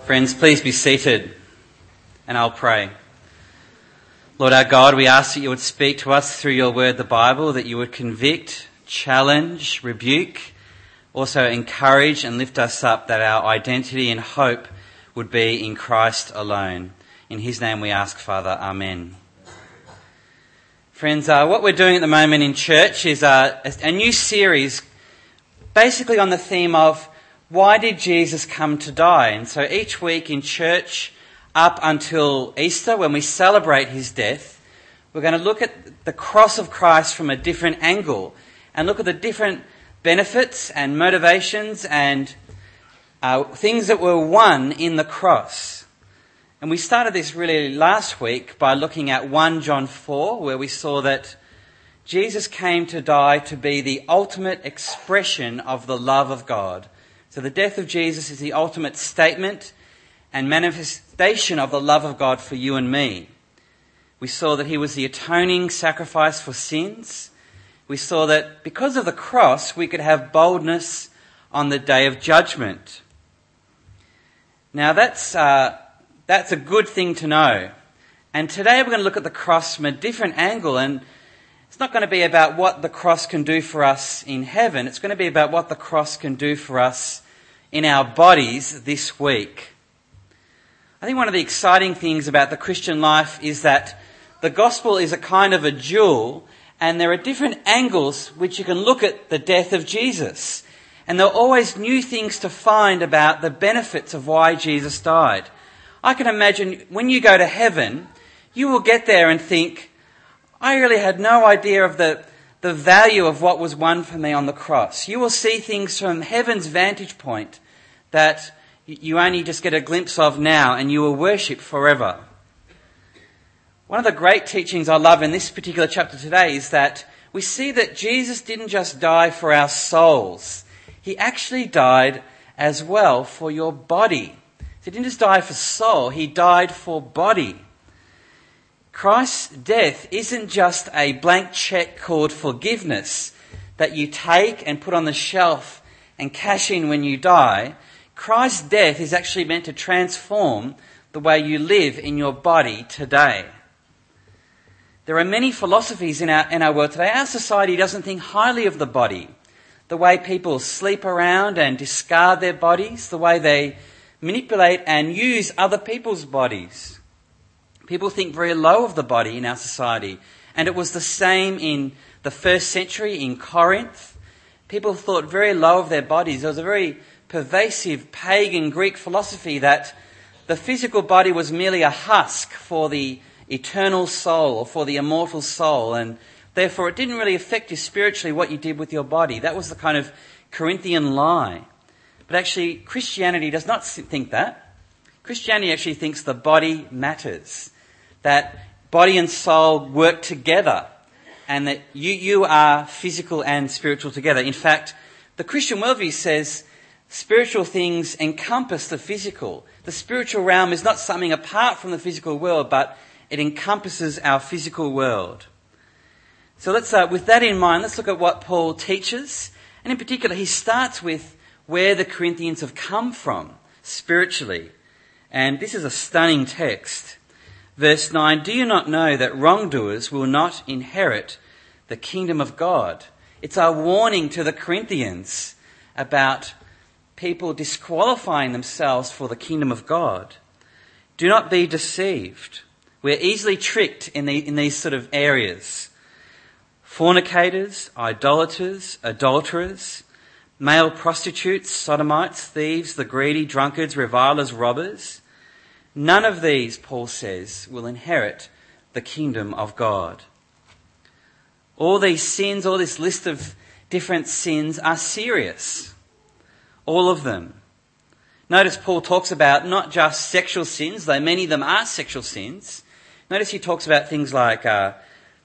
Friends, please be seated and I'll pray. Lord our God, we ask that you would speak to us through your word, the Bible, that you would convict, challenge, rebuke, also encourage and lift us up, that our identity and hope would be in Christ alone. In his name we ask, Father. Amen. Friends, what we're doing at the moment in church is a new series basically on the theme of why did Jesus come to die? And so each week in church up until Easter, when we celebrate his death, we're going to look at the cross of Christ from a different angle and look at the different benefits and motivations and things that were won in the cross. And we started this really last week by looking at 1 John 4, where we saw that Jesus came to die to be the ultimate expression of the love of God. So the death of Jesus is the ultimate statement and manifestation of the love of God for you and me. We saw that he was the atoning sacrifice for sins. We saw that because of the cross, we could have boldness on the day of judgment. Now that's a good thing to know. And today we're going to look at the cross from a different angle, and it's not going to be about what the cross can do for us in heaven. It's going to be about what the cross can do for us in our bodies this week. I think one of the exciting things about the Christian life is that the gospel is a kind of a jewel, and there are different angles which you can look at the death of Jesus. And there are always new things to find about the benefits of why Jesus died. I can imagine when you go to heaven, you will get there and think, I really had no idea of the value of what was won for me on the cross. You will see things from heaven's vantage point that you only just get a glimpse of now, and you will worship forever. One of the great teachings I love in this particular chapter today is that we see that Jesus didn't just die for our souls. He actually died as well for your body. He didn't just die for soul, he died for body. Christ's death isn't just a blank check called forgiveness that you take and put on the shelf and cash in when you die. Christ's death is actually meant to transform the way you live in your body today. There are many philosophies in our world today. Our society doesn't think highly of the body. The way people sleep around and discard their bodies, the way they manipulate and use other people's bodies. People think very low of the body in our society. And it was the same in the first century in Corinth. People thought very low of their bodies. There was a very pervasive pagan Greek philosophy that the physical body was merely a husk for the eternal soul or for the immortal soul, and therefore it didn't really affect you spiritually what you did with your body. That was the kind of Corinthian lie. But actually Christianity does not think that. Christianity actually thinks the body matters, that body and soul work together, and that you are physical and spiritual together. In fact, the Christian worldview says spiritual things encompass the physical. The spiritual realm is not something apart from the physical world, but it encompasses our physical world. So let's, with that in mind, let's look at what Paul teaches. And in particular, he starts with where the Corinthians have come from spiritually. And this is a stunning text. Verse 9, do you not know that wrongdoers will not inherit the kingdom of God? It's a warning to the Corinthians about people disqualifying themselves for the kingdom of God. Do not be deceived. We're easily tricked in these sort of areas. Fornicators, idolaters, adulterers, male prostitutes, sodomites, thieves, the greedy, drunkards, revilers, robbers. None of these, Paul says, will inherit the kingdom of God. All these sins, all this list of different sins are serious. All of them. Notice Paul talks about not just sexual sins, though many of them are sexual sins. Notice he talks about things like the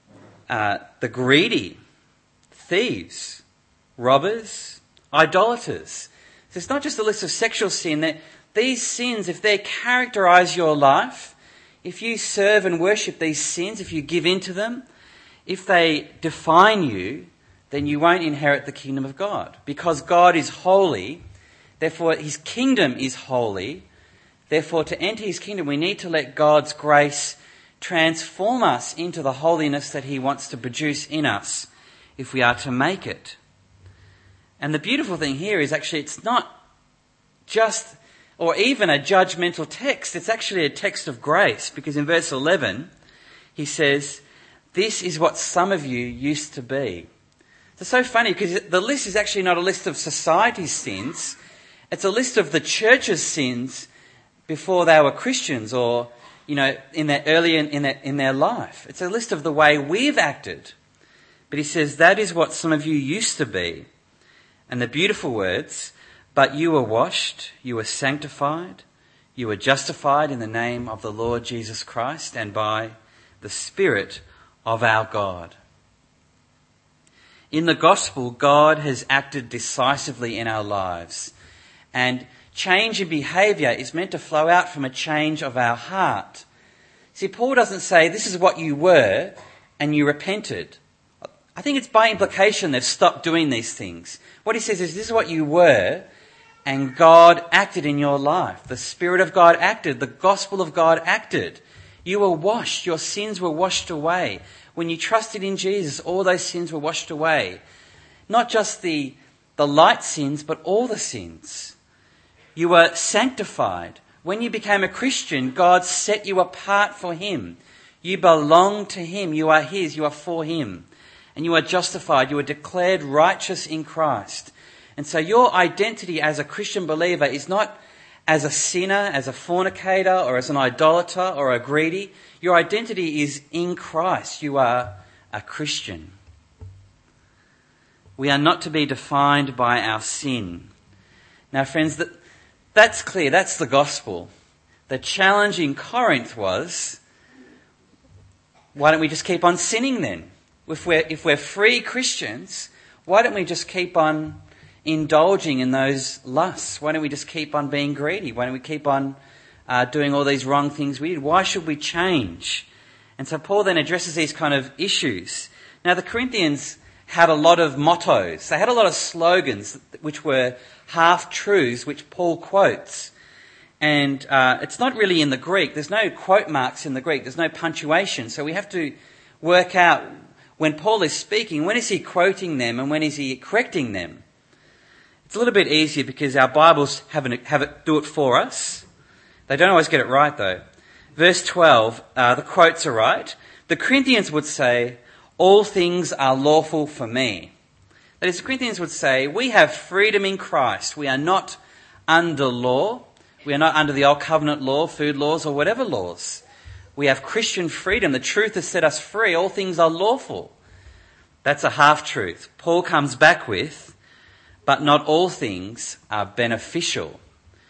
greedy, thieves, robbers, idolaters. So it's not just a list of sexual sin. That these sins, if they characterize your life, if you serve and worship these sins, if you give in to them, if they define you, then you won't inherit the kingdom of God. Because God is holy, therefore his kingdom is holy, Therefore, to enter his kingdom, we need to let God's grace transform us into the holiness that he wants to produce in us if we are to make it. And the beautiful thing here is actually it's not just or even a judgmental text. It's actually a text of grace, because in verse 11 he says, "This is what some of you used to be." It's so funny because the list is actually not a list of society's sins. It's a list of the church's sins before they were Christians, or in their life. It's a list of the way we've acted. But he says, that is what some of you used to be. And the beautiful words, "But you were washed, you were sanctified, you were justified in the name of the Lord Jesus Christ and by the Spirit of our God." In the gospel, God has acted decisively in our lives. And change in behaviour is meant to flow out from a change of our heart. See, Paul doesn't say, this is what you were and you repented. I think it's by implication they've stopped doing these things. What he says is, this is what you were and God acted in your life. The Spirit of God acted. The gospel of God acted. You were washed. Your sins were washed away. When you trusted in Jesus, all those sins were washed away. Not just the light sins, but all the sins. You were sanctified. When you became a Christian, God set you apart for him. You belong to him. You are his. You are for him. And you are justified. You are declared righteous in Christ. And so your identity as a Christian believer is not as a sinner, as a fornicator, or as an idolater, or a greedy. Your identity is in Christ. You are a Christian. We are not to be defined by our sin. Now, friends, that's clear. That's the gospel. The challenge in Corinth was, why don't we just keep on sinning then? If we're free Christians, why don't we just keep on indulging in those lusts? Why don't we just keep on being greedy? Why don't we keep on doing all these wrong things we did? Why should we change? And so Paul then addresses these kind of issues. Now, the Corinthians had a lot of mottos. They had a lot of slogans which were half-truths, which Paul quotes. And it's not really in the Greek. There's no quote marks in the Greek. There's no punctuation. So we have to work out, when Paul is speaking, when is he quoting them and when is he correcting them? It's a little bit easier because our Bibles have it do it for us. They don't always get it right though. Verse 12, the quotes are right. The Corinthians would say, "All things are lawful for me." That is, the Corinthians would say, we have freedom in Christ. We are not under law. We are not under the old covenant law, food laws, or whatever laws. We have Christian freedom. The truth has set us free. All things are lawful. That's a half-truth. Paul comes back with, but not all things are beneficial.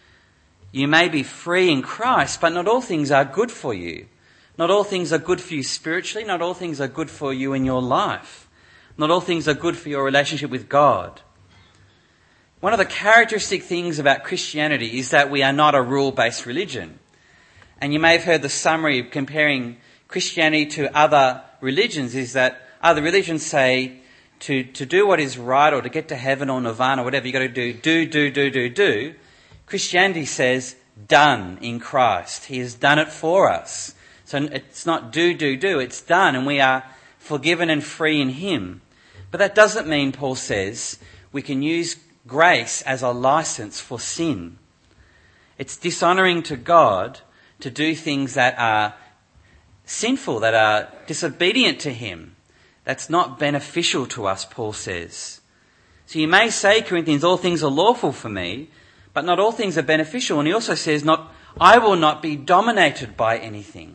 You may be free in Christ, but not all things are good for you. Not all things are good for you spiritually. Not all things are good for you in your life. Not all things are good for your relationship with God. One of the characteristic things about Christianity is that we are not a rule-based religion. And you may have heard the summary of comparing Christianity to other religions is that other religions say to do what is right or to get to heaven or nirvana or whatever, you've got to do. Christianity says done in Christ. He has done it for us. So it's not do, it's done, and we are forgiven and free in him. But that doesn't mean, Paul says, we can use grace as a license for sin. It's dishonouring to God to do things that are sinful, that are disobedient to him. That's not beneficial to us, Paul says. So you may say, Corinthians, all things are lawful for me, but not all things are beneficial. And he also says, I will not be dominated by anything.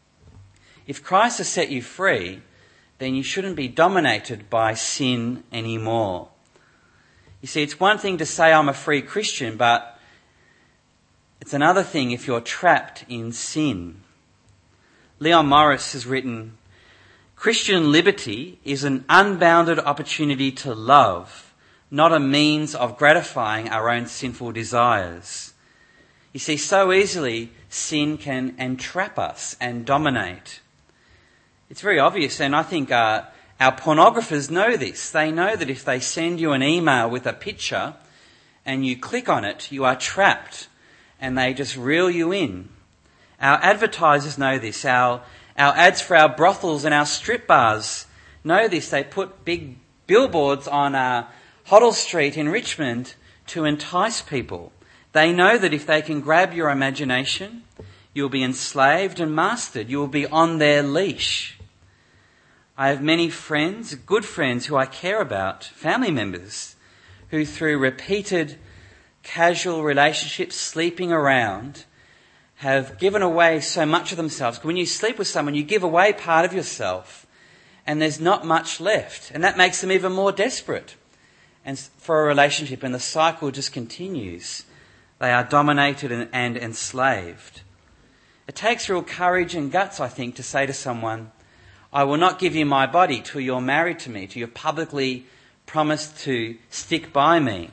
If Christ has set you free, then you shouldn't be dominated by sin anymore. You see, it's one thing to say I'm a free Christian, but it's another thing if you're trapped in sin. Leon Morris has written, Christian liberty is an unbounded opportunity to love, not a means of gratifying our own sinful desires. You see, so easily sin can entrap us and dominate. It's very obvious, and I think our pornographers know this. They know that if they send you an email with a picture and you click on it, you are trapped and they just reel you in. Our advertisers know this. Our ads for our brothels and our strip bars know this. They put big billboards on Hoddle Street in Richmond to entice people. They know that if they can grab your imagination, you'll be enslaved and mastered. You will be on their leash. I have many friends, good friends who I care about, family members, who through repeated casual relationships, sleeping around, have given away so much of themselves. When you sleep with someone, you give away part of yourself, and there's not much left. And that makes them even more desperate and for a relationship, and the cycle just continues. They are dominated and enslaved. It takes real courage and guts, I think, to say to someone, I will not give you my body till you're married to me, till you've publicly promised to stick by me.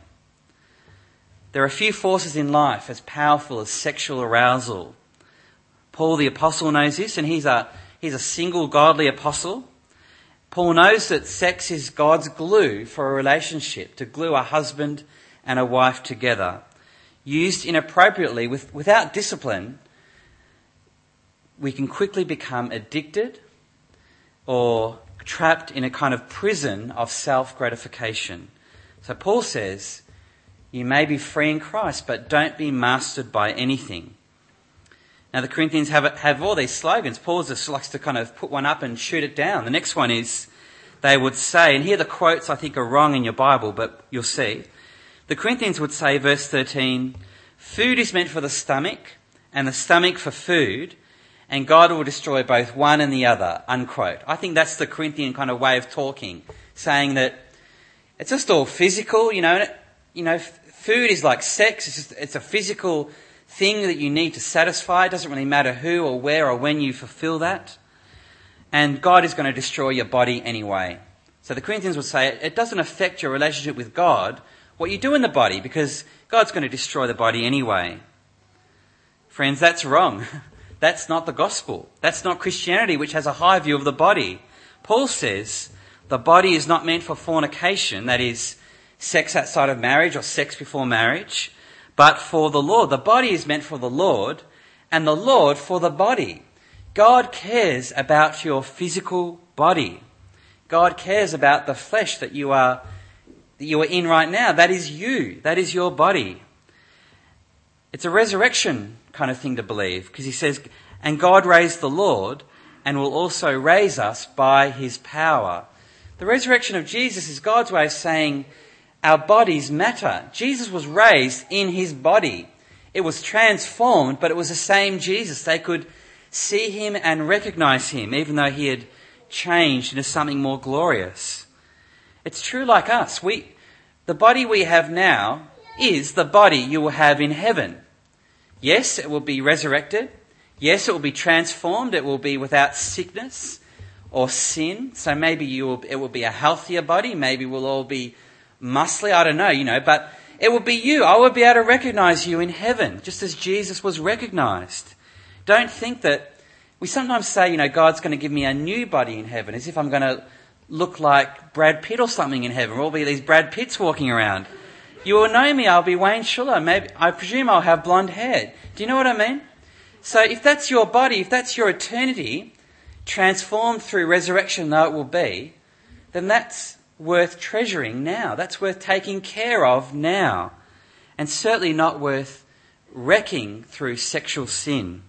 There are few forces in life as powerful as sexual arousal. Paul the Apostle knows this, and he's a single godly apostle. Paul knows that sex is God's glue for a relationship, to glue a husband and a wife together. Used inappropriately, without discipline, we can quickly become addicted or trapped in a kind of prison of self-gratification. So Paul says, you may be free in Christ, but don't be mastered by anything. Now the Corinthians have all these slogans. Paul just likes to kind of put one up and shoot it down. The next one is, they would say, and here the quotes I think are wrong in your Bible, but you'll see. The Corinthians would say, verse 13, food is meant for the stomach, and the stomach for food, and God will destroy both one and the other, unquote. I think that's the Corinthian kind of way of talking, saying that it's just all physical, food is like sex, it's a physical thing that you need to satisfy. It doesn't really matter who or where or when you fulfill that. And God is going to destroy your body anyway. So the Corinthians would say it doesn't affect your relationship with God, what you do in the body, because God's going to destroy the body anyway. Friends, that's wrong. That's not the gospel. That's not Christianity, which has a high view of the body. Paul says the body is not meant for fornication, that is, sex outside of marriage or sex before marriage, but for the Lord. The body is meant for the Lord, and the Lord for the body. God cares about your physical body. God cares about the flesh that you are in right now. That is you. That is your body. It's a resurrection kind of thing to believe, because he says, and God raised the Lord and will also raise us by his power. The resurrection of Jesus is God's way of saying our bodies matter. Jesus was raised in his body. It was transformed, but it was the same Jesus. They could see him and recognize him, even though he had changed into something more glorious. It's true like us. The body we have now is the body you will have in heaven. Yes, it will be resurrected. Yes, it will be transformed. It will be without sickness or sin. So maybe it will be a healthier body. Maybe we'll all be muscly. I don't know, but it will be you. I will be able to recognize you in heaven, just as Jesus was recognized. Don't think that we sometimes say, God's going to give me a new body in heaven, as if I'm going to look like Brad Pitt or something in heaven. There'll be these Brad Pitts walking around. You will know me, I'll be Wayne Schuller. Maybe, I presume I'll have blonde hair. Do you know what I mean? So if that's your body, if that's your eternity, transformed through resurrection though it will be, then that's worth treasuring now. That's worth taking care of now. And certainly not worth wrecking through sexual sin.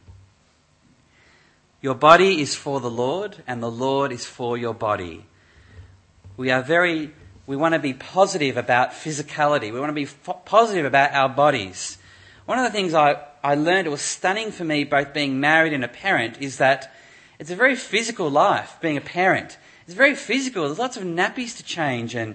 Your body is for the Lord, and the Lord is for your body. We want to be positive about physicality. We want to be positive about our bodies. One of the things I learned, it was stunning for me, both being married and a parent, is that it's a very physical life, being a parent. It's very physical. There's lots of nappies to change and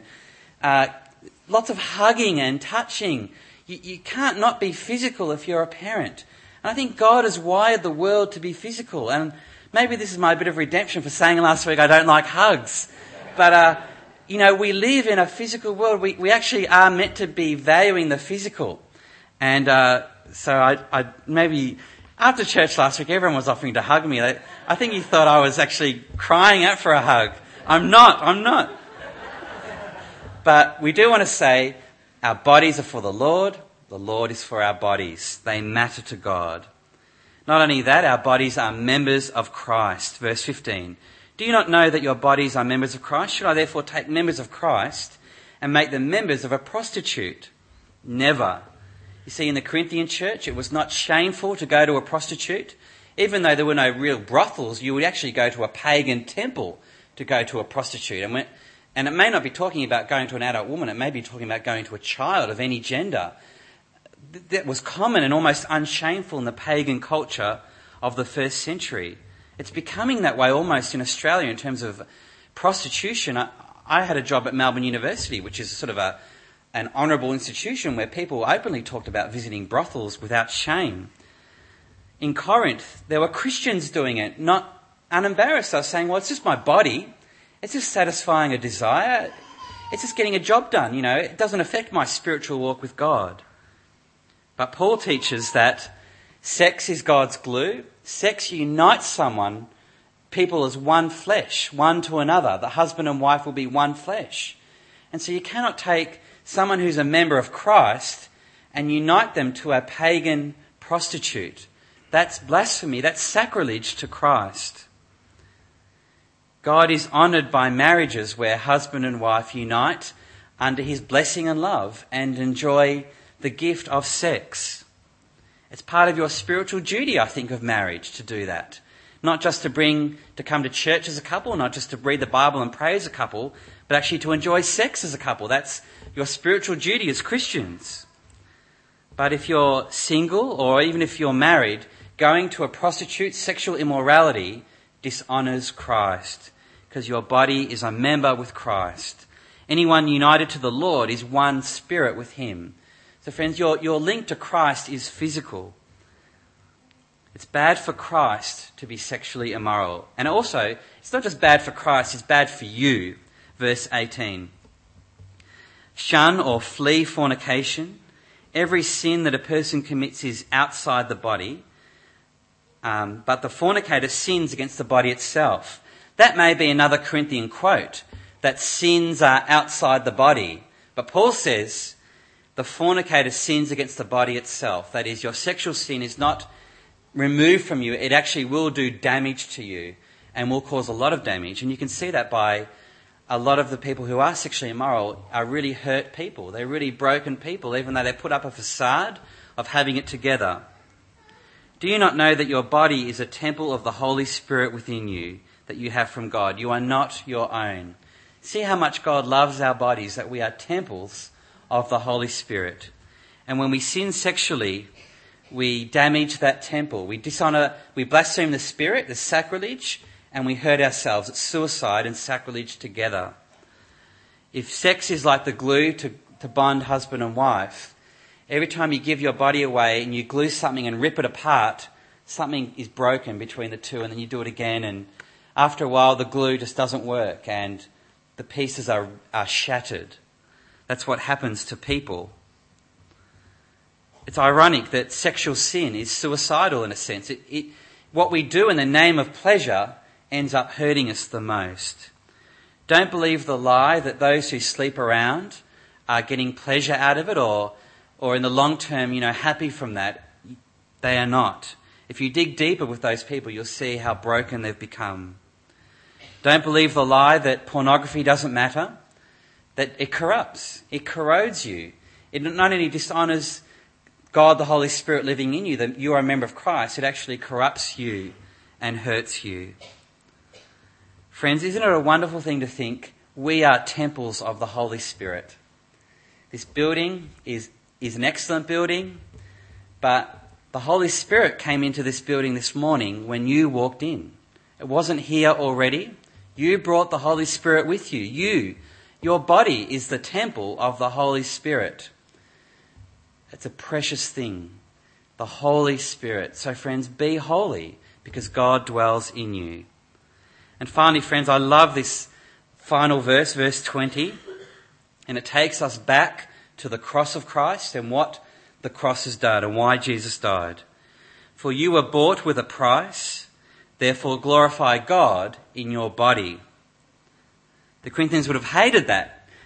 lots of hugging and touching. You can't not be physical if you're a parent. And I think God has wired the world to be physical. And maybe this is my bit of redemption for saying last week I don't like hugs. But, we live in a physical world. We actually are meant to be valuing the physical. And so I maybe after church last week, everyone was offering to hug me. I think you thought I was actually crying out for a hug. I'm not. But we do want to say our bodies are for the Lord. The Lord is for our bodies. They matter to God. Not only that, our bodies are members of Christ. Verse 15. Do you not know that your bodies are members of Christ? Should I therefore take members of Christ and make them members of a prostitute? Never. You see, in the Corinthian church, it was not shameful to go to a prostitute. Even though there were no real brothels, you would actually go to a pagan temple to go to a prostitute. And it may not be talking about going to an adult woman. It may be talking about going to a child of any gender. That was common and almost unshameful in the pagan culture of the first century. It's becoming that way almost in Australia in terms of prostitution. I had a job at Melbourne University, which is sort of an honourable institution where people openly talked about visiting brothels without shame. In Corinth, there were Christians doing it, not unembarrassed. They were saying, well, it's just my body. It's just satisfying a desire. It's just getting a job done, It doesn't affect my spiritual walk with God. But Paul teaches that sex is God's glue. Sex unites people as one flesh, one to another. The husband and wife will be one flesh. And so you cannot take someone who's a member of Christ and unite them to a pagan prostitute. That's blasphemy. That's sacrilege to Christ. God is honoured by marriages where husband and wife unite under his blessing and love and enjoy the gift of sex. It's part of your spiritual duty, I think, of marriage to do that. Not just to come to church as a couple, not just to read the Bible and pray as a couple, but actually to enjoy sex as a couple. That's your spiritual duty as Christians. But if you're single, or even if you're married, going to a prostitute, sexual immorality dishonours Christ, because your body is a member with Christ. Anyone united to the Lord is one spirit with him. So friends, your link to Christ is physical. It's bad for Christ to be sexually immoral. And also, it's not just bad for Christ, it's bad for you. Verse 18. Shun or flee fornication. Every sin that a person commits is outside the body, but the fornicator sins against the body itself. That may be another Corinthian quote, that sins are outside the body. But Paul says the fornicator sins against the body itself. That is, your sexual sin is not removed from you. It actually will do damage to you and will cause a lot of damage. And you can see that by a lot of the people who are sexually immoral are really hurt people. They're really broken people, even though they put up a facade of having it together. Do you not know that your body is a temple of the Holy Spirit within you that you have from God? You are not your own. See how much God loves our bodies, that we are temples of the Holy Spirit. And when we sin sexually, we damage that temple. We dishonour, we blaspheme the Spirit, the sacrilege, and we hurt ourselves. It's suicide and sacrilege together. If sex is like the glue to bond husband and wife, every time you give your body away and you glue something and rip it apart, something is broken between the two, and then you do it again, and after a while the glue just doesn't work and the pieces are shattered. That's what happens to people. It's ironic that sexual sin is suicidal in a sense. What we do in the name of pleasure ends up hurting us the most. Don't believe the lie that those who sleep around are getting pleasure out of it or in the long term, happy from that. They are not. If you dig deeper with those people, you'll see how broken they've become. Don't believe the lie that pornography doesn't matter, that it corrupts, it corrodes you. It not only dishonours God, the Holy Spirit living in you, that you are a member of Christ, it actually corrupts you and hurts you. Friends, isn't it a wonderful thing to think we are temples of the Holy Spirit? This building is an excellent building, but the Holy Spirit came into this building this morning when you walked in. It wasn't here already. You brought the Holy Spirit with you. Your body is the temple of the Holy Spirit. It's a precious thing, the Holy Spirit. So friends, be holy because God dwells in you. And finally, friends, I love this final verse, verse 20, and it takes us back to the cross of Christ and what the cross has done and why Jesus died. For you were bought with a price, therefore glorify God in your body. The Corinthians would have hated that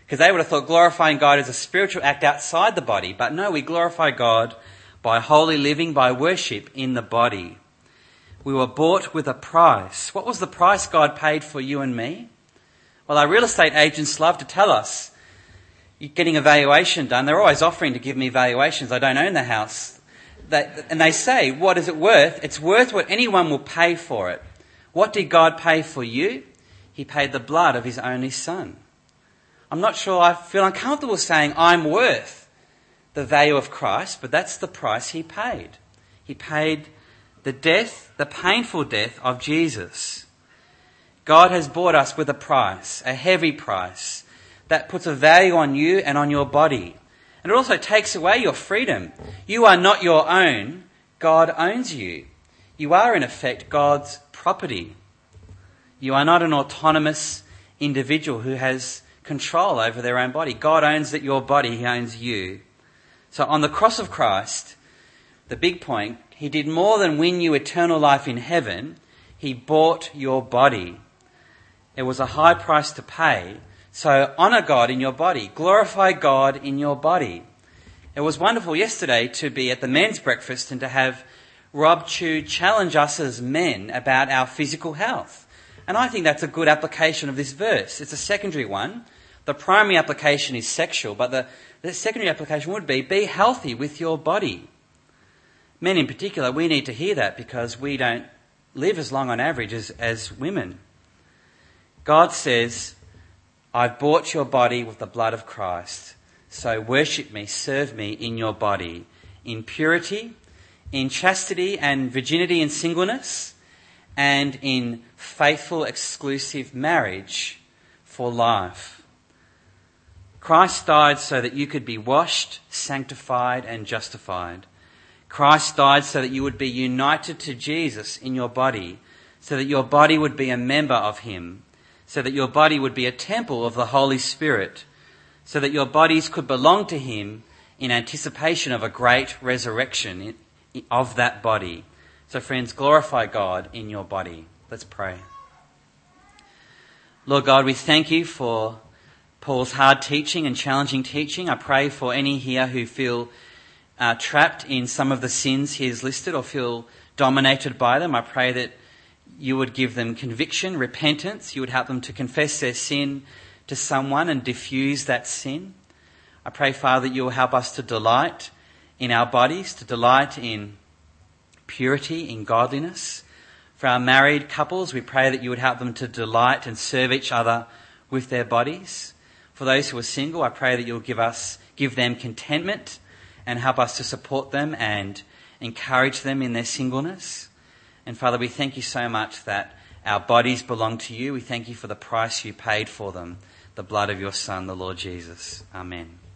Because they would have thought glorifying God is a spiritual act outside the body. But no, we glorify God by holy living, by worship in the body. We were bought with a price. What was the price God paid for you and me? Well, our real estate agents love to tell us. You're getting a valuation done. They're always offering to give me valuations. I don't own the house. And they say, what is it worth? It's worth what anyone will pay for it. What did God pay for you? He paid the blood of his only son. I'm not sure I feel uncomfortable saying I'm worth the value of Christ, but that's the price he paid. He paid the death, the painful death of Jesus. God has bought us with a price, a heavy price, that puts a value on you and on your body. And it also takes away your freedom. You are not your own. God owns you. You are, in effect, God's property. You are not an autonomous individual who has control over their own body. God owns your body. He owns you. So on the cross of Christ, the big point, he did more than win you eternal life in heaven. He bought your body. It was a high price to pay. So honour God in your body. Glorify God in your body. It was wonderful yesterday to be at the men's breakfast and to have Rob Chu challenge us as men about our physical health. And I think that's a good application of this verse. It's a secondary one. The primary application is sexual, but the secondary application would be healthy with your body. Men in particular, we need to hear that because we don't live as long on average as women. God says, I've bought your body with the blood of Christ. So worship me, serve me in your body, in purity, in chastity and virginity and singleness, and in faithful, exclusive marriage for life. Christ died so that you could be washed, sanctified, and justified. Christ died so that you would be united to Jesus in your body, so that your body would be a member of him, so that your body would be a temple of the Holy Spirit, so that your bodies could belong to him in anticipation of a great resurrection of that body. So friends, glorify God in your body. Let's pray. Lord God, we thank you for Paul's hard teaching and challenging teaching. I pray for any here who feel trapped in some of the sins he has listed or feel dominated by them. I pray that you would give them conviction, repentance. You would help them to confess their sin to someone and diffuse that sin. I pray, Father, that you will help us to delight in our bodies, to delight in purity, in godliness. For our married couples, we pray that you would help them to delight and serve each other with their bodies. For those who are single, I pray that you'll give them contentment and help us to support them and encourage them in their singleness. And Father, we thank you so much that our bodies belong to you. We thank you for the price you paid for them, the blood of your Son, the Lord Jesus. Amen.